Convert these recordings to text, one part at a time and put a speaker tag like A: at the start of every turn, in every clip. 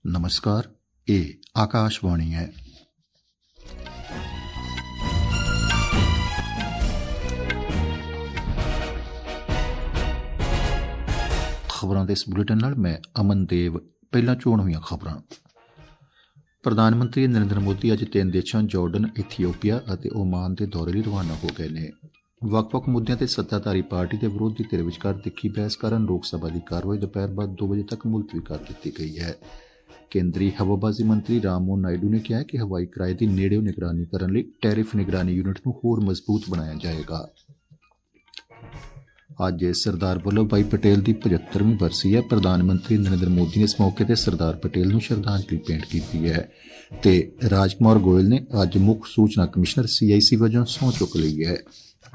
A: नमस्कार, ये आकाशवाणी है। खबरों के इस बुलेटिन नाल मैं अमन देव। पहला चोण हुई खबरां। प्रधानमंत्री नरेंद्र मोदी अज 3 देशों जॉर्डन, इथियोपिया और ओमान के दौरे लिए रवाना हो गए ने। ਵੱਖ-ਵੱਖ ਮੁੱਦਿਆਂ ਤੇ ਸੱਤਾਧਾਰੀ ਪਾਰਟੀ ਤੇ ਵਿਰੋਧੀ ਧਿਰ ਵਿਚਕਾਰ ਤਿੱਖੀ ਬਹਿਸ ਕਾਰਨ ਲੋਕ ਸਭਾ ਦੀ ਕਾਰਵਾਈ ਦੁਪਹਿਰ ਬਾਅਦ 2 ਵਜੇ ਤੱਕ ਮੁਲਤਵੀ ਕਰ ਦਿੱਤੀ ਗਈ ਹੈ। ਕੇਂਦਰੀ ਹਵਾਬਾਜ਼ੀ ਮੰਤਰੀ ਰਾਮਮੋਹਨ ਨਾਇਡੂ ਨੇ ਕਿਹਾ ਕਿ ਹਵਾਈ ਕਿਰਾਏ ਦੀ ਨੇੜਿਓਂ ਨਿਗਰਾਨੀ ਕਰਨ ਲਈ ਟੈਰਿਫ ਨਿਗਰਾਨੀ ਯੂਨਿਟ ਨੂੰ ਹੋਰ ਮਜ਼ਬੂਤ ਬਣਾਇਆ ਜਾਏਗਾ। ਅੱਜ ਸਰਦਾਰ ਵੱਲਭ ਭਾਈ ਪਟੇਲ ਦੀ 75ਵੀਂ ਬਰਸੀ ਹੈ। ਪ੍ਰਧਾਨ ਮੰਤਰੀ ਨਰਿੰਦਰ ਮੋਦੀ ਨੇ ਇਸ ਮੌਕੇ ਤੇ ਸਰਦਾਰ ਪਟੇਲ ਨੂੰ ਸ਼ਰਧਾਂਜਲੀ ਭੇਂਟ ਕੀਤੀ ਹੈ ਤੇ ਰਾਜਕੁਮਾਰ ਗੋਇਲ ਨੇ ਅੱਜ ਮੁੱਖ ਸੂਚਨਾ ਕਮਿਸ਼ਨਰ CIC ਵਜੋਂ ਸਹੁੰ ਚੁੱਕ ਲਈ ਹੈ।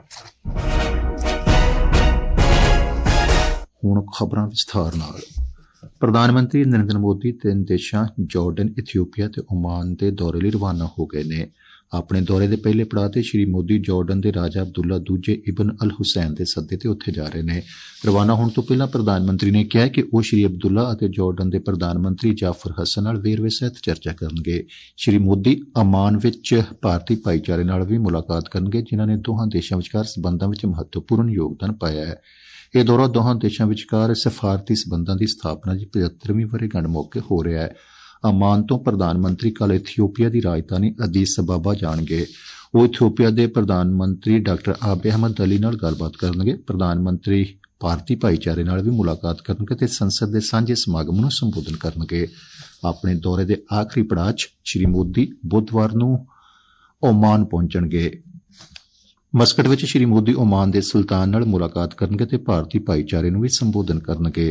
A: ਹੁਣ ਖਬਰਾਂ ਵਿਸਥਾਰ ਨਾਲ। ਪ੍ਰਧਾਨ ਮੰਤਰੀ ਨਰਿੰਦਰ ਮੋਦੀ 3 ਦੇਸ਼ਾਂ ਜੌਰਡਨ, ਇਥੀਓਪੀਆ ਤੇ ਓਮਾਨ ਦੇ ਦੌਰੇ ਲਈ ਰਵਾਨਾ ਹੋ ਗਏ ਨੇ। ਆਪਣੇ ਦੌਰੇ ਦੇ ਪਹਿਲੇ ਪੜਾਅ ਤੇ ਸ਼੍ਰੀ ਮੋਦੀ ਜੌਰਡਨ ਦੇ ਰਾਜਾ ਅਬਦੁੱਲਾ ਦੂਜੇ ਇਬਨ ਅਲ ਹੁਸੈਨ ਦੇ ਸੱਦੇ ਤੇ ਉੱਥੇ ਜਾ ਰਹੇ ਨੇ। ਰਵਾਨਾ ਹੋਣ ਤੋਂ ਪਹਿਲਾਂ ਪ੍ਰਧਾਨ ਮੰਤਰੀ ਨੇ ਕਿਹਾ ਕਿ ਉਹ ਸ਼੍ਰੀ ਅਬਦੁੱਲਾ ਅਤੇ ਜੌਰਡਨ ਦੇ ਪ੍ਰਧਾਨ ਮੰਤਰੀ ਜਾਫਰ ਹਸਨ ਨਾਲ ਵੇਰਵੇ ਸਹਿਤ ਚਰਚਾ ਕਰਨਗੇ। ਸ਼੍ਰੀ ਮੋਦੀ ਅਮਾਨ ਵਿੱਚ ਭਾਰਤੀ ਭਾਈਚਾਰੇ ਨਾਲ ਵੀ ਮੁਲਾਕਾਤ ਕਰਨਗੇ, ਜਿਨ੍ਹਾਂ ਨੇ ਦੋਹਾਂ ਦੇਸ਼ਾਂ ਵਿਚਕਾਰ ਸਬੰਧਾਂ ਵਿੱਚ ਮਹੱਤਵਪੂਰਨ ਯੋਗਦਾਨ ਪਾਇਆ ਹੈ। ਇਹ ਦੌਰਾ ਦੋਹਾਂ ਦੇਸ਼ਾਂ ਵਿਚਕਾਰ ਸਫਾਰਤੀ ਸਬੰਧਾਂ ਦੀ ਸਥਾਪਨਾ ਦੀ 75ਵੀਂ ਵਰ੍ਹੇਗੰਢ ਮੌਕੇ ਹੋ ਰਿਹਾ ਹੈ। ਅਮਾਨ ਤੋਂ ਪ੍ਰਧਾਨ ਮੰਤਰੀ ਕੱਲ੍ਹ ਇਥੀਓਪੀਆ ਦੀ ਰਾਜਧਾਨੀ ਅਦੀਸ ਅਬਾਬਾ ਜਾਣਗੇ। ਉਹ ਇਥੀਓਪੀਆ ਦੇ ਪ੍ਰਧਾਨ ਮੰਤਰੀ ਡਾਕਟਰ ਆਬੇ ਅਹਿਮਦ ਅਲੀ ਨਾਲ ਗੱਲਬਾਤ ਕਰਨਗੇ। ਪ੍ਰਧਾਨ ਮੰਤਰੀ ਭਾਰਤੀ ਭਾਈਚਾਰੇ ਨਾਲ ਵੀ ਮੁਲਾਕਾਤ ਕਰਨਗੇ ਤੇ ਸੰਸਦ ਦੇ ਸਾਂਝੇ ਸਮਾਗਮ ਨੂੰ ਸੰਬੋਧਨ ਕਰਨਗੇ। ਆਪਣੇ ਦੌਰੇ ਦੇ ਆਖਰੀ ਪੜਾਅ 'ਚ ਸ਼੍ਰੀ ਮੋਦੀ ਬੁੱਧਵਾਰ ਨੂੰ ਓਮਾਨ ਪਹੁੰਚਣਗੇ। ਮਸਕਟ ਵਿੱਚ ਸ਼੍ਰੀ ਮੋਦੀ ਓਮਾਨ ਦੇ ਸੁਲਤਾਨ ਨਾਲ ਮੁਲਾਕਾਤ ਕਰਨਗੇ ਤੇ ਭਾਰਤੀ ਭਾਈਚਾਰੇ ਨੂੰ ਵੀ ਸੰਬੋਧਨ ਕਰਨਗੇ।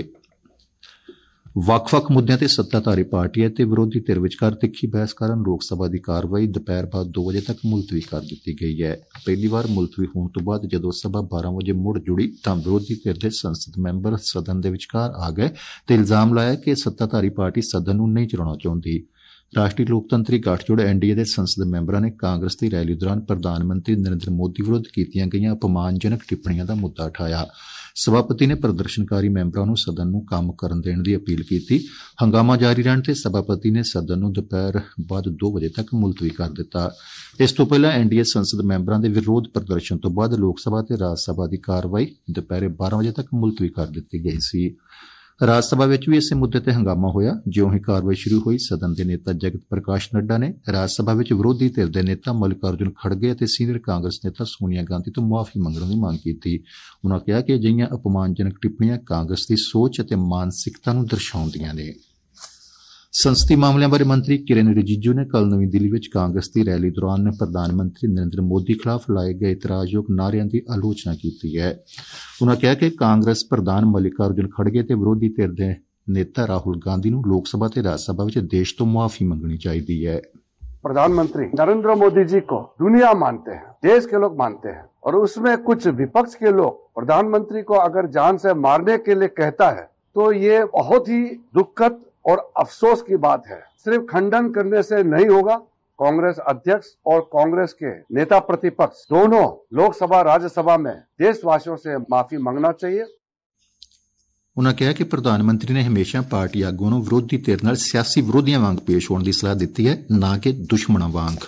A: ਵੱਖ-ਵੱਖ ਮੁੱਦਿਆਂ ਤੇ ਸੱਤਾਧਾਰੀ ਪਾਰਟੀਆਂ ਤੇ ਵਿਰੋਧੀ ਧਿਰ ਵਿਚਕਾਰ ਤਿੱਖੀ ਬਹਿਸ ਕਾਰਨ ਲੋਕ ਸਭਾ ਦੀ ਕਾਰਵਾਈ ਦੁਪਹਿਰ ਬਾਅਦ 2 ਵਜੇ ਤੱਕ ਮੁਲਤਵੀ ਕਰ ਦਿੱਤੀ ਗਈ ਹੈ। ਪਹਿਲੀ ਵਾਰ ਮੁਲਤਵੀ ਹੋਣ ਤੋਂ ਬਾਅਦ ਜਦੋਂ ਸਭਾ 12 ਵਜੇ ਮੁੜ ਜੁੜੀ ਤਾਂ ਵਿਰੋਧੀ ਧਿਰ ਦੇ ਸੰਸਦ ਮੈਂਬਰ ਸਦਨ ਦੇ ਵਿਚਕਾਰ ਆ ਗਏ ਤੇ ਇਲਜ਼ਾਮ ਲਾਇਆ ਕਿ ਸੱਤਾਧਾਰੀ ਪਾਰਟੀ ਸਦਨ ਨੂੰ ਨਹੀਂ ਚਲਾਉਣਾ ਚਾਹੁੰਦੀ। ਰਾਸ਼ਟਰੀ ਲੋਕਤੰਤਰੀ ਗਠਜੋੜ NDA ਦੇ ਸੰਸਦ ਮੈਂਬਰਾਂ ਨੇ ਕਾਂਗਰਸ ਦੀ ਰੈਲੀ ਦੌਰਾਨ ਪ੍ਰਧਾਨ ਮੰਤਰੀ ਨਰਿੰਦਰ ਮੋਦੀ ਵਿਰੁੱਧ ਕੀਤੀਆਂ ਗਈਆਂ ਅਪਮਾਨਜਨਕ ਟਿੱਪਣੀਆਂ ਦਾ ਮੁੱਦਾ ਉਠਾਇਆ। ਸਭਾਪਤੀ ਨੇ ਪ੍ਰਦਰਸ਼ਨਕਾਰੀ ਮੈਂਬਰਾਂ ਨੂੰ ਸਦਨ ਨੂੰ ਕੰਮ ਕਰਨ ਦੇਣ ਦੀ ਅਪੀਲ ਕੀਤੀ। ਹੰਗਾਮਾ ਜਾਰੀ ਰਹਿਣ ਤੇ ਸਭਾਪਤੀ ਨੇ ਸਦਨ ਨੂੰ ਦੁਪਹਿਰ ਬਾਅਦ 2 ਵਜੇ ਤੱਕ ਮੁਲਤਵੀ ਕਰ ਦਿੱਤਾ। ਇਸ ਤੋਂ ਪਹਿਲਾਂ NDA ਸੰਸਦ ਮੈਂਬਰਾਂ ਦੇ ਵਿਰੋਧ ਪ੍ਰਦਰਸ਼ਨ ਤੋਂ ਬਾਅਦ ਲੋਕ ਸਭਾ ਤੇ ਰਾਜ ਸਭਾ ਦੀ ਕਾਰਵਾਈ ਦੁਪਹਿਰੇ 12 ਵਜੇ ਤੱਕ ਮੁਲਤਵੀ ਕਰ ਦਿੱਤੀ ਗਈ ਸੀ। ਰਾਜ ਸਭਾ ਵਿੱਚ ਵੀ ਇਸੇ ਮੁੱਦੇ ਤੇ ਹੰਗਾਮਾ ਹੋਇਆ। ਜਿਉਂ ਹੀ ਕਾਰਵਾਈ ਸ਼ੁਰੂ ਹੋਈ, ਸਦਨ ਦੇ ਨੇਤਾ ਜਗਤ ਪ੍ਰਕਾਸ਼ ਨੱਡਾ ਨੇ ਰਾਜ ਸਭਾ ਵਿੱਚ ਵਿਰੋਧੀ ਧਿਰ ਦੇ ਨੇਤਾ ਮਲਿਕਾਰਜੁਨ ਖੜਗੇ ਅਤੇ ਸੀਨੀਅਰ ਕਾਂਗਰਸ ਨੇਤਾ ਸੋਨੀਆ ਗਾਂਧੀ ਤੋਂ ਮੁਆਫ਼ੀ ਮੰਗਣ ਦੀ ਮੰਗ ਕੀਤੀ। ਉਨ੍ਹਾਂ ਕਿਹਾ ਕਿ ਅਜਿਹੀਆਂ ਅਪਮਾਨਜਨਕ ਟਿੱਪਣੀਆਂ ਕਾਂਗਰਸ ਦੀ ਸੋਚ ਅਤੇ ਮਾਨਸਿਕਤਾ ਨੂੰ ਦਰਸਾਉਂਦੀਆਂ ਨੇ। ਸੰਸਦੀ ਮਾਮਲਿਆਂ ਬਾਰੇ ਮੰਤਰੀ ਕਿਰਨ ਰਿਜੀਜੂ ਨੇ ਕੱਲ੍ਹ ਨਵੀਂ ਦਿੱਲੀ ਵਿੱਚ ਕਾਂਗਰਸ ਦੀ ਰੈਲੀ ਦੌਰਾਨ ਪ੍ਰਧਾਨ ਮੰਤਰੀ ਨਰਿੰਦਰ ਮੋਦੀ ਖਿਲਾਫ਼ ਲਾਏ ਗਏ ਇਤਰਾਜ਼ਯੋਗ ਨਾਅਰਿਆਂ ਦੀ ਆਲੋਚਨਾ ਕੀਤੀ ਹੈ। ਉਨ੍ਹਾਂ ਕਿਹਾ ਕਿ ਕਾਂਗਰਸ ਪ੍ਰਧਾਨ ਮਲਿਕਾਰਜੁਨ ਖੜਗੇ ਤੇ ਵਿਰੋਧੀ ਧਿਰ ਦੇ ਨੇਤਾ ਰਾਹੁਲ ਗਾਂਧੀ ਨੂੰ ਲੋਕ ਸਭਾ ਤੇ ਰਾਜ ਸਭਾ ਵਿੱਚ ਦੇਸ਼ ਤੋਂ ਮੁਆਫ਼ੀ ਮੰਗਣੀ ਚਾਹੀਦੀ ਹੈ।
B: प्रधानमंत्री नरेंद्र मोदी जी को दुनिया मानते हैं, देश के लोग मानते हैं, और उसमें कुछ विपक्ष के लोग प्रधानमंत्री को अगर जान से मारने के लिए कहता है तो ये बहुत ही दुखद और अफसोस की बात है। सिर्फ खंडन करने से नहीं होगा। कांग्रेस अध्यक्ष और कांग्रेस के नेता प्रतिपक्ष दोनों लोकसभा राज्यसभा में देशवासियों से माफी मांगना चाहिए।
A: ਉਨ੍ਹਾਂ ਕਿਹਾ ਕਿ ਪ੍ਰਧਾਨ ਮੰਤਰੀ ਨੇ ਹਮੇਸ਼ਾ ਪਾਰਟੀ ਆਗੂਆਂ ਨੂੰ ਵਿਰੋਧੀ ਧਿਰ ਨਾਲ ਸਿਆਸੀ ਵਿਰੋਧੀਆਂ ਵਾਂਗ ਪੇਸ਼ ਹੋਣ ਦੀ ਸਲਾਹ ਦਿੱਤੀ ਹੈ, ਨਾ ਕਿ ਦੁਸ਼ਮਣਾਂ ਵਾਂਗ।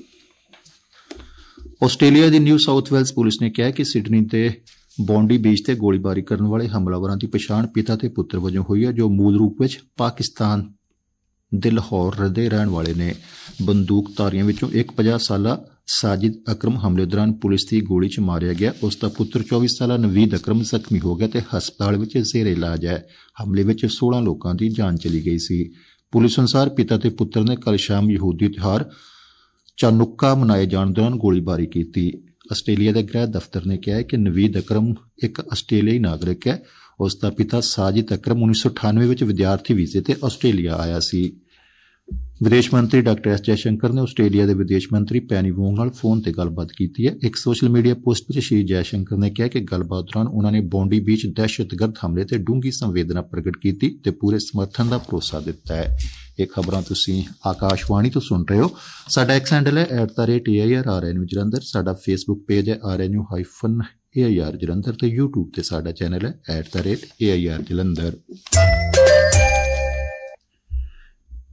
A: ਆਸਟ੍ਰੇਲੀਆ ਦੀ ਨਿਊ ਸਾਊਥ ਵੇਲਜ਼ ਪੁਲਿਸ ਨੇ ਕਿਹਾ ਕਿ ਸਿਡਨੀ ਦੇ ਬੌਂਡੀ ਬੀਚ ਤੇ ਗੋਲੀਬਾਰੀ ਕਰਨ ਵਾਲੇ ਹਮਲਾਵਰਾਂ ਦੀ ਪਛਾਣ ਪਿਤਾ ਤੇ ਪੁੱਤਰ ਵਜੋਂ ਹੋਈ ਹੈ, ਜੋ ਮੂਲ ਰੂਪ ਵਿੱਚ ਪਾਕਿਸਤਾਨ ਦੇ ਲਾਹੌਰ ਦੇ ਰਹਿਣ ਵਾਲੇ ਨੇ। ਬੰਦੂਕਧਾਰੀਆਂ ਵਿੱਚੋਂ ਇੱਕ 50 ਸਾਲਾ ਸਾਜਿਦ ਅਕਰਮ ਹਮਲੇ ਦੌਰਾਨ ਪੁਲਿਸ ਦੀ ਗੋਲੀ 'ਚ ਮਾਰਿਆ ਗਿਆ। ਉਸ ਦਾ ਪੁੱਤਰ 24 ਸਾਲਾ ਨਵੀਦ ਅਕਰਮ ਜ਼ਖਮੀ ਹੋ ਗਿਆ ਤੇ ਹਸਪਤਾਲ ਵਿੱਚ ਜ਼ੇਰੇ ਇਲਾਜ ਹੈ। ਹਮਲੇ ਵਿੱਚ 16 ਲੋਕਾਂ ਦੀ ਜਾਨ ਚਲੀ ਗਈ ਸੀ। ਪੁਲਿਸ ਅਨੁਸਾਰ ਪਿਤਾ ਤੇ ਪੁੱਤਰ ਨੇ ਕੱਲ੍ਹ ਸ਼ਾਮ ਯਹੂਦੀ ਤਿਉਹਾਰ ਚਾਨੁਕਾ ਮਨਾਏ ਜਾਣ ਦੌਰਾਨ ਗੋਲੀਬਾਰੀ ਕੀਤੀ। ਆਸਟ੍ਰੇਲੀਆ ਦੇ ਗ੍ਰਹਿ ਦਫ਼ਤਰ ਨੇ ਕਿਹਾ ਕਿ ਨਵੀਦ ਅਕਰਮ ਇੱਕ ਆਸਟ੍ਰੇਲੀਆਈ ਨਾਗਰਿਕ ਹੈ। ਉਸ ਦਾ ਪਿਤਾ ਸਾਜਿਦ ਅਕਰਮ 1998 ਵਿੱਚ ਵਿਦਿਆਰਥੀ ਵੀਜ਼ੇ ਤੇ ਆਸਟ੍ਰੇਲੀਆ ਆਇਆ ਸੀ। ਵਿਦੇਸ਼ ਮੰਤਰੀ ਡਾਕਟਰ S ਜੈਸ਼ੰਕਰ ਨੇ ਆਸਟ੍ਰੇਲੀਆ ਦੇ ਵਿਦੇਸ਼ ਮੰਤਰੀ ਪੈਨੀ ਵੋਂਗ ਨਾਲ ਫੋਨ ਤੇ ਗੱਲਬਾਤ ਕੀਤੀ ਹੈ। ਇੱਕ ਸੋਸ਼ਲ ਮੀਡੀਆ ਪੋਸਟ ਵਿੱਚ ਸ਼੍ਰੀ ਜੈਸ਼ੰਕਰ ਨੇ ਕਿਹਾ ਕਿ ਗੱਲਬਾਤ ਦੌਰਾਨ ਉਨ੍ਹਾਂ ਨੇ ਬੌਂਡੀ ਬੀਚ ਦਹਿਸ਼ਤਗਰਦ ਹਮਲੇ ਤੇ ਡੂੰਘੀ ਸੰਵੇਦਨਾ ਪ੍ਰਗਟ ਕੀਤੀ ਤੇ ਪੂਰੇ ਸਮਰਥਨ ਦਾ ਭਰੋਸਾ ਦਿੱਤਾ ਹੈ। ਇਹ ਖਬਰਾਂ ਤੁਸੀਂ ਆਕਾਸ਼ਵਾਣੀ ਤੋਂ ਸੁਣ ਰਹੇ ਹੋ। ਸਾਡਾ ਐਕਸ ਹੈਂਡਲ ਹੈ @AIRRNU ਜਲੰਧਰ। ਸਾਡਾ ਫੇਸਬੁੱਕ ਪੇਜ ਹੈ RNU-AIR ਜਲੰਧਰ ਤੇ YouTube ਤੇ ਸਾਡਾ ਚੈਨਲ ਹੈ @AIR ਜਲੰਧਰ।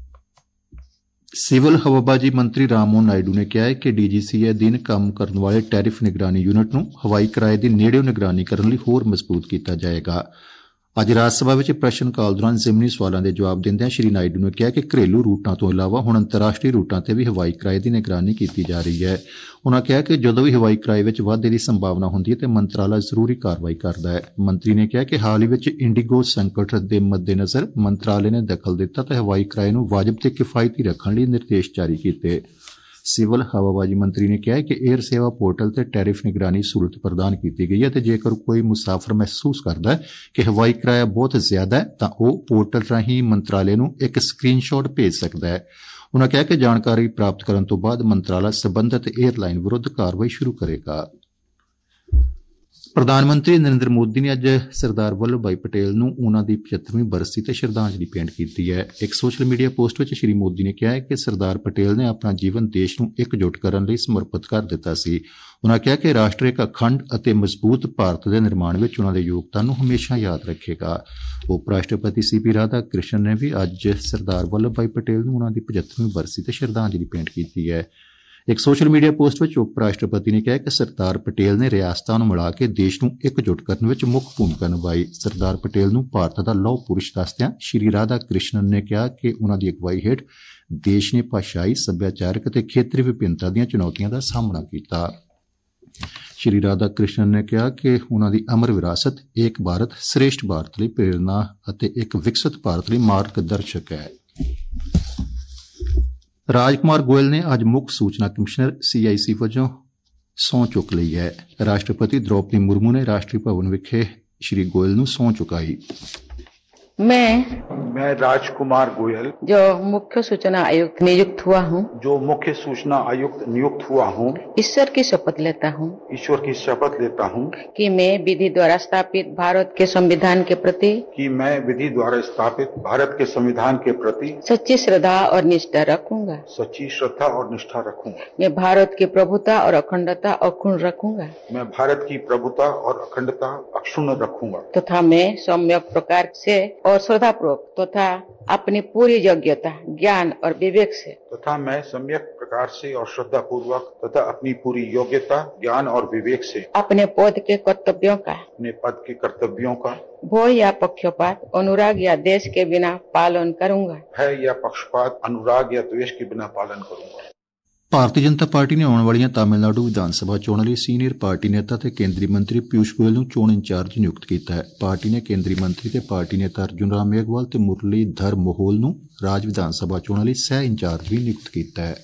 A: ਸਿਵਲ ਹਵਾਬਾਜ਼ੀ ਮੰਤਰੀ ਰਾਮਮੋਹਨ ਨਾਇਡੂ ਨੇ ਕਿਹਾ ਹੈ ਕਿ ਡੀਜੀਸੀਏ ਅਧੀਨ ਕੰਮ ਕਰਨ ਵਾਲੇ ਟੈਰਿਫ ਨਿਗਰਾਨੀ ਯੂਨਿਟ ਨੂੰ ਹਵਾਈ ਕਿਰਾਏ ਦੀ ਨੇੜਿਓਂ ਨਿਗਰਾਨੀ ਕਰਨ ਲਈ ਹੋਰ ਮਜ਼ਬੂਤ ਕੀਤਾ ਜਾਏਗਾ। ਅੱਜ ਰਾਜ ਸਭਾ ਵਿੱਚ ਪ੍ਰਸ਼ਨ ਕਾਲ ਦੌਰਾਨ ਜ਼ਿਮਨੀ ਸਵਾਲਾਂ ਦੇ ਜਵਾਬ ਦਿੰਦਿਆਂ ਸ਼੍ਰੀ ਨਾਇਡੂ ਨੇ ਕਿਹਾ ਕਿ ਘਰੇਲੂ ਰੂਟਾਂ ਤੋਂ ਇਲਾਵਾ ਹੁਣ ਅੰਤਰਰਾਸ਼ਟਰੀ ਰੂਟਾਂ ਤੇ ਵੀ ਹਵਾਈ ਕਿਰਾਏ ਦੀ ਨਿਗਰਾਨੀ ਕੀਤੀ ਜਾ ਰਹੀ ਹੈ। ਉਨ੍ਹਾਂ ਕਿਹਾ ਕਿ ਜਦੋਂ ਵੀ ਹਵਾਈ ਕਿਰਾਏ ਵਿੱਚ ਵਾਧੇ ਦੀ ਸੰਭਾਵਨਾ ਹੁੰਦੀ ਹੈ ਤਾਂ ਮੰਤਰਾਲਾ ਜ਼ਰੂਰੀ ਕਾਰਵਾਈ ਕਰਦਾ ਹੈ। ਮੰਤਰੀ ਨੇ ਕਿਹਾ ਕਿ ਹਾਲ ਹੀ ਵਿੱਚ ਇੰਡੀਗੋ ਸੰਕਟ ਦੇ ਮੱਦੇਨਜ਼ਰ ਮੰਤਰਾਲੇ ਨੇ ਦਖਲ ਦਿੱਤਾ ਤੇ ਹਵਾਈ ਕਿਰਾਏ ਨੂੰ ਵਾਜਬ ਤੇ ਕਿਫਾਇਤੀ ਰੱਖਣ ਲਈ ਨਿਰਦੇਸ਼ ਜਾਰੀ ਕੀਤੇ। ਸਿਵਲ ਹਵਾਬਾਜ਼ੀ ਮੰਤਰੀ ਨੇ ਕਿਹਾ ਕਿ ਏਅਰ ਸੇਵਾ ਪੋਰਟਲ ਤੇ ਟੈਰਿਫ ਨਿਗਰਾਨੀ ਸਹੂਲਤ ਪ੍ਰਦਾਨ ਕੀਤੀ ਗਈ ਹੈ ਤੇ ਜੇਕਰ ਕੋਈ ਮੁਸਾਫਰ ਮਹਿਸੂਸ ਕਰਦਾ ਹੈ ਕਿ ਹਵਾਈ ਕਿਰਾਇਆ ਬਹੁਤ ਜ਼ਿਆਦਾ ਹੈ ਤਾਂ ਉਹ ਪੋਰਟਲ ਰਾਹੀਂ ਮੰਤਰਾਲੇ ਨੂੰ ਇੱਕ ਸਕਰੀਨਸ਼ਾਟ ਭੇਜ ਸਕਦਾ ਹੈ। ਉਨ੍ਹਾਂ ਕਿਹਾ ਕਿ ਜਾਣਕਾਰੀ ਪ੍ਰਾਪਤ ਕਰਨ ਤੋਂ ਬਾਅਦ ਮੰਤਰਾਲਾ ਸਬੰਧਤ ਏਅਰਲਾਈਨ ਵਿਰੁੱਧ ਕਾਰਵਾਈ ਸ਼ੁਰੂ ਕਰੇਗਾ। ਪ੍ਰਧਾਨ ਮੰਤਰੀ ਨਰਿੰਦਰ ਮੋਦੀ ਨੇ ਅੱਜ ਸਰਦਾਰ ਵੱਲਭ ਭਾਈ ਪਟੇਲ ਨੂੰ ਉਨ੍ਹਾਂ ਦੀ 75ਵੀਂ ਬਰਸੀ ਤੇ ਸ਼ਰਧਾਂਜਲੀ ਭੇਂਟ ਕੀਤੀ ਹੈ। ਇੱਕ ਸੋਸ਼ਲ ਮੀਡੀਆ ਪੋਸਟ ਵਿੱਚ ਸ਼੍ਰੀ ਮੋਦੀ ਨੇ ਕਿਹਾ ਹੈ ਕਿ ਸਰਦਾਰ ਪਟੇਲ ਨੇ ਆਪਣਾ ਜੀਵਨ ਦੇਸ਼ ਨੂੰ ਇਕਜੁੱਟ ਕਰਨ ਲਈ ਸਮਰਪਿਤ ਕਰ ਦਿੱਤਾ ਸੀ। ਉਨ੍ਹਾਂ ਕਿਹਾ ਕਿ ਰਾਸ਼ਟਰ ਇੱਕ ਅਖੰਡ ਅਤੇ ਮਜ਼ਬੂਤ ਭਾਰਤ ਦੇ ਨਿਰਮਾਣ ਵਿੱਚ ਉਨ੍ਹਾਂ ਦੇ ਯੋਗਦਾਨ ਨੂੰ ਹਮੇਸ਼ਾ ਯਾਦ ਰੱਖੇਗਾ। ਉਪ ਰਾਸ਼ਟਰਪਤੀ ਸੀਪੀ ਰਾਧਾ ਕ੍ਰਿਸ਼ਨ ਨੇ ਵੀ ਅੱਜ ਸਰਦਾਰ ਵੱਲਭ ਭਾਈ ਪਟੇਲ ਨੂੰ ਉਨ੍ਹਾਂ ਦੀ 75ਵੀਂ ਬਰਸੀ ਤੇ ਸ਼ਰਧਾਂਜਲੀ ਭੇਂਟ ਕੀਤੀ ਹੈ। ਇੱਕ ਸੋਸ਼ਲ ਮੀਡੀਆ ਪੋਸਟ ਵਿੱਚ ਉਪ ਰਾਸ਼ਟਰਪਤੀ ਨੇ ਕਿਹਾ ਕਿ ਸਰਦਾਰ ਪਟੇਲ ਨੇ ਰਿਆਸਤਾਂ ਨੂੰ ਮਿਲਾ ਕੇ ਦੇਸ਼ ਨੂੰ ਇਕਜੁੱਟ ਕਰਨ ਵਿੱਚ ਮੁੱਖ ਭੂਮਿਕਾ ਨਿਭਾਈ। ਸਰਦਾਰ ਪਟੇਲ ਨੂੰ ਭਾਰਤ ਦਾ ਲੌਹ ਪੁਰਸ਼ ਦੱਸਦਿਆਂ ਸ਼੍ਰੀ ਰਾਧਾ ਕ੍ਰਿਸ਼ਨਨ ਨੇ ਕਿਹਾ ਕਿ ਉਨ੍ਹਾਂ ਦੀ ਅਗਵਾਈ ਹੇਠ ਦੇਸ਼ ਨੇ ਭਾਸ਼ਾਈ, ਸੱਭਿਆਚਾਰਕ ਅਤੇ ਖੇਤਰੀ ਵਿਭਿੰਨਤਾ ਦੀਆਂ ਚੁਣੌਤੀਆਂ ਦਾ ਸਾਹਮਣਾ ਕੀਤਾ। ਸ਼੍ਰੀ ਰਾਧਾ ਕ੍ਰਿਸ਼ਨਨ ਨੇ ਕਿਹਾ ਕਿ ਉਨ੍ਹਾਂ ਦੀ ਅਮਰ ਵਿਰਾਸਤ ਏਕ ਭਾਰਤ ਸ੍ਰੇਸ਼ਠ ਭਾਰਤ ਲਈ ਪ੍ਰੇਰਨਾ ਅਤੇ ਇੱਕ ਵਿਕਸਿਤ ਭਾਰਤ ਲਈ ਮਾਰਗ ਦਰਸ਼ਕ ਹੈ। ਰਾਜ ਕੁਮਾਰ ਗੋਇਲ ਨੇ ਅੱਜ ਮੁੱਖ ਸੂਚਨਾ ਕਮਿਸ਼ਨਰ CIC ਵਜੋਂ ਸਹੁੰ ਚੁੱਕ ਲਈ ਹੈ। ਰਾਸ਼ਟਰਪਤੀ द्रौपदी मुर्मू ने राष्ट्रीय भवन विखे श्री गोयल ਨੂੰ ਸਹੁੰ ਚੁਕਾਈ।
C: मैं राजकुमार गोयल
D: जो मुख्य सूचना आयुक्त नियुक्त हुआ हूँ ईश्वर की शपथ लेता हूँ कि मैं विधि द्वारा स्थापित भारत के संविधान के प्रति सच्ची श्रद्धा और निष्ठा रखूंगा। मैं भारत की प्रभुता और अखंडता अक्षुण्ण रखूंगा तथा मैं सम्यक प्रकार से और श्रद्धापूर्वक तथा अपनी पूरी योग्यता, ज्ञान और विवेक से अपने पद के कर्तव्यों का भय या पक्षपात, अनुराग या द्वेष के बिना पालन करूंगा।
A: ਭਾਰਤੀ ਜਨਤਾ ਪਾਰਟੀ ਨੇ ਆਉਣ ਵਾਲੀਆਂ ਤਾਮਿਲਨਾਡੂ ਵਿਧਾਨ ਸਭਾ ਚੋਣਾਂ ਲਈ ਸੀਨੀਅਰ ਪਾਰਟੀ ਨੇਤਾ ਤੇ ਕੇਂਦਰੀ ਮੰਤਰੀ ਪਿਊਸ਼ ਗੋਇਲ ਨੂੰ ਚੋਣ ਇੰਚਾਰਜ ਨਿਯੁਕਤ ਕੀਤਾ ਹੈ। ਪਾਰਟੀ ਨੇ ਕੇਂਦਰੀ ਮੰਤਰੀ ਤੇ ਪਾਰਟੀ ਨੇਤਾ ਅਰਜੁਨ ਰਾਮ ਮੇਘਵਾਲ ਤੇ ਮੁਰਲੀਧਰ ਮੋਹੋਲ ਨੂੰ ਰਾਜ ਵਿਧਾਨ ਸਭਾ ਚੋਣਾਂ ਲਈ ਸਹਿ ਇੰਚਾਰਜ ਵੀ ਨਿਯੁਕਤ ਕੀਤਾ ਹੈ।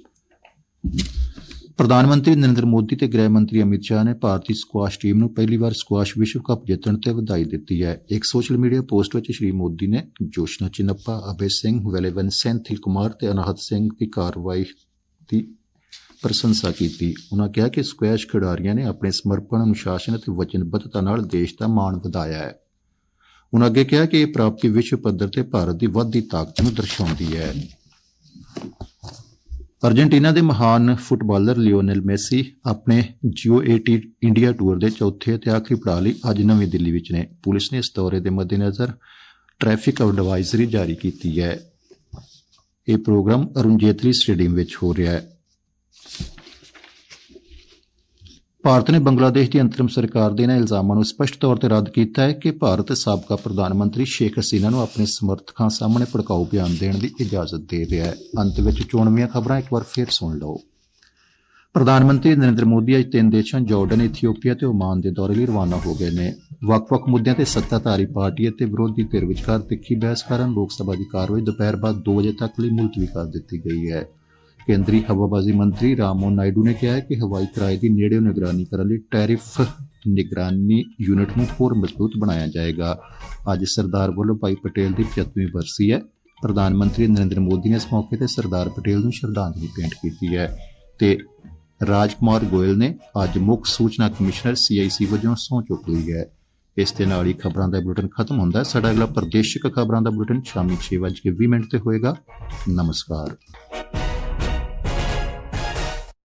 A: ਪ੍ਰਧਾਨ ਮੰਤਰੀ ਨਰਿੰਦਰ ਮੋਦੀ ਤੇ ਗ੍ਰਹਿ ਮੰਤਰੀ ਅਮਿਤ ਸ਼ਾਹ ਨੇ ਭਾਰਤੀ ਸਕੁਆਸ਼ ਟੀਮ ਨੂੰ ਪਹਿਲੀ ਵਾਰ ਸਕੁਆਸ਼ ਵਿਸ਼ਵ ਕੱਪ ਜਿੱਤਣ ਤੇ ਵਧਾਈ ਦਿੱਤੀ ਹੈ। ਇੱਕ ਸੋਸ਼ਲ ਮੀਡੀਆ ਪੋਸਟ ਵਿੱਚ ਸ਼੍ਰੀ ਮੋਦੀ ਨੇ ਜੋਸ਼ਨਾ ਚਿਨੱਪਾ, ਅਭੈ ਸਿੰਘ, ਵੈਲੇਵਨ ਸੈਂਥਿਲ ਕੁਮਾਰ ਤੇ ਅਨਾਹਤ ਸਿੰਘ ਦੀ ਕਾਰਵਾਈ ਦੀ ਪ੍ਰਸ਼ੰਸਾ ਕੀਤੀ। ਉਨ੍ਹਾਂ ਕਿਹਾ ਕਿ ਸਕੁਐਸ਼ ਖਿਡਾਰੀਆਂ ਨੇ ਆਪਣੇ ਸਮਰਪਣ, ਅਨੁਸ਼ਾਸਨ ਅਤੇ ਵਚਨਬੱਧਤਾ ਨਾਲ ਦੇਸ਼ ਦਾ ਮਾਣ ਵਧਾਇਆ ਹੈ। ਉਨ੍ਹਾਂ ਅੱਗੇ ਕਿਹਾ ਕਿ ਇਹ ਪ੍ਰਾਪਤੀ ਵਿਸ਼ਵ ਪੱਧਰ ਤੇ ਭਾਰਤ ਦੀ ਵੱਧਦੀ ਤਾਕਤ ਨੂੰ ਦਰਸਾਉਂਦੀ ਹੈ। ਅਰਜਨਟੀਨਾ ਦੇ ਮਹਾਨ ਫੁੱਟਬਾਲਰ ਲਿਓਨਲ ਮੈਸੀ ਆਪਣੇ G8 ਇੰਡੀਆ ਟੂਰ ਦੇ ਚੌਥੇ ਅਤੇ ਆਖਰੀ ਪੜਾਅ ਲਈ ਅੱਜ ਨਵੀਂ ਦਿੱਲੀ ਵਿੱਚ ਨੇ। ਪੁਲਿਸ ਨੇ ਇਸ ਦੌਰੇ ਦੇ ਮੱਦੇਨਜ਼ਰ ਟ੍ਰੈਫਿਕ ਐਡਵਾਈਜ਼ਰੀ ਜਾਰੀ ਕੀਤੀ ਹੈ। ਇਹ ਪ੍ਰੋਗਰਾਮ ਅਰੁਣ ਜੇਤਲੀ ਸਟੇਡੀਅਮ ਵਿੱਚ ਹੋ ਰਿਹਾ ਹੈ। ਭਾਰਤ ਨੇ ਬੰਗਲਾਦੇਸ਼ ਦੀ ਅੰਤਰਿਮ ਸਰਕਾਰ ਦੇ ਇਹਨਾਂ ਇਲਜ਼ਾਮਾਂ ਨੂੰ ਸਪਸ਼ਟ ਤੌਰ ਤੇ ਰੱਦ ਕੀਤਾ ਹੈ ਕਿ ਭਾਰਤ ਸਾਬਕਾ ਪ੍ਰਧਾਨ ਮੰਤਰੀ ਸ਼ੇਖ ਹਸੀਨਾ ਨੂੰ ਆਪਣੇ ਸਮਰਥਕਾਂ ਸਾਹਮਣੇ ਭੜਕਾਊ ਬਿਆਨ ਦੇਣ ਦੀ ਇਜਾਜ਼ਤ ਦੇ ਰਿਹਾ ਹੈ। ਅੰਤ ਵਿੱਚ ਚੋਣਵੀਆਂ ਖਬਰਾਂ ਇੱਕ ਵਾਰ ਫਿਰ ਸੁਣ ਲਓ। ਪ੍ਰਧਾਨ ਮੰਤਰੀ ਨਰਿੰਦਰ ਮੋਦੀ ਅੱਜ 3 ਦੇਸ਼ਾਂ ਜਾਰਡਨ, ਇਥੀਓਪੀਆ ਤੇ ਓਮਾਨ ਦੇ ਦੌਰੇ ਲਈ ਰਵਾਨਾ ਹੋ ਗਏ ਨੇ। ਵੱਖ-ਵੱਖ ਮੁੱਦਿਆਂ ਤੇ ਸੱਤਾਧਾਰੀ ਪਾਰਟੀ ਅਤੇ ਵਿਰੋਧੀ ਧਿਰ ਵਿਚਕਾਰ ਤਿੱਖੀ ਬਹਿਸ ਕਾਰਨ ਲੋਕ ਸਭਾ ਦੀ ਕਾਰਵਾਈ ਦੁਪਹਿਰ ਬਾਅਦ 2 ਵਜੇ ਤੱਕ ਲਈ ਮੁਲਤਵੀ ਕਰ ਦਿੱਤੀ ਗਈ ਹੈ। ਕੇਂਦਰੀ ਹਵਾਬਾਜ਼ੀ ਮੰਤਰੀ ਰਾਮਮੋਹਨ ਨਾਇਡੂ ਨੇ ਕਿਹਾ ਹੈ ਕਿ ਹਵਾਈ ਕਿਰਾਏ ਦੀ ਨੇੜਿਓਂ ਨਿਗਰਾਨੀ ਕਰਨ ਲਈ ਟੈਰਿਫ ਨਿਗਰਾਨੀ ਯੂਨਿਟ ਨੂੰ ਹੋਰ ਮਜ਼ਬੂਤ ਬਣਾਇਆ ਜਾਏਗਾ। ਅੱਜ ਸਰਦਾਰ ਵੱਲਭ ਭਾਈ ਪਟੇਲ ਦੀ 75ਵੀਂ ਬਰਸੀ ਹੈ। ਪ੍ਰਧਾਨ ਮੰਤਰੀ ਨਰਿੰਦਰ ਮੋਦੀ ਨੇ ਇਸ ਮੌਕੇ ਤੇ ਸਰਦਾਰ ਪਟੇਲ ਨੂੰ ਸ਼ਰਧਾਂਜਲੀ ਭੇਂਟ ਕੀਤੀ ਹੈ ਤੇ ਰਾਜ ਕੁਮਾਰ ਗੋਇਲ ਨੇ ਅੱਜ ਮੁੱਖ ਸੂਚਨਾ ਕਮਿਸ਼ਨਰ CIC ਵਜੋਂ ਸਹੁੰ ਚੁੱਕ ਲਈ ਹੈ। ਇਸ ਦੇ ਨਾਲ ਹੀ ਖਬਰਾਂ ਦਾ ਬੁਲੇਟਿਨ ਖਤਮ ਹੁੰਦਾ ਹੈ। ਸਾਡਾ ਅਗਲਾ ਪ੍ਰਦੇਸ਼ਿਕ ਖਬਰਾਂ ਦਾ ਬੁਲੇਟਿਨ ਸ਼ਾਮੀ 6:20 ਤੇ ਹੋਏਗਾ। ਨਮਸਕਾਰ।